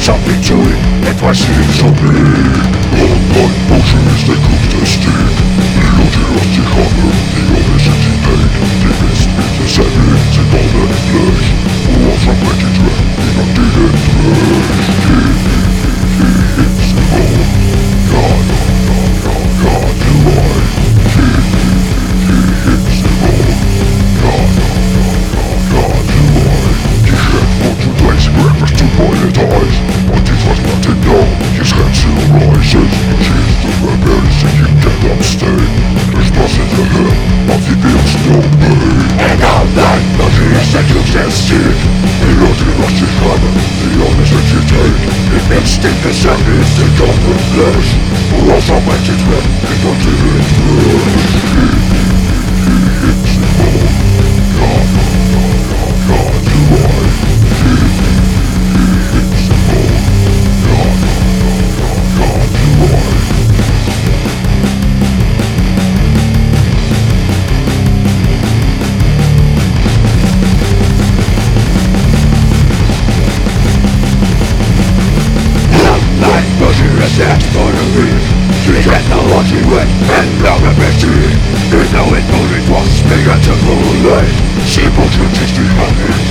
something to it, that's why she is so big. Online motion is the coolest stick. Ludzi honor, the obesity take. Demons, the savage, and all that flesh. Walls from magic trap, in a dead trash. It's the bone. God, you lie. It's the bone. God, you lie. He had fortune place, breakfast to violet eyes. But it was not enough, his head still rises. She's the rebels and you cannot stay. There's nothing to hell, but the bills don't pay. And all night, nothing is that you can stick. The loaded rusty hammer, the honest that you take. It makes stick the sand is the common flesh. Who also makes it red, it don't do it fresh. It's the bone. God, you lie. It's the bone. God, you lie. That's for the reef. She had no watching way and love a machine. There's no it only was bigger to rule. She put your tasty habits.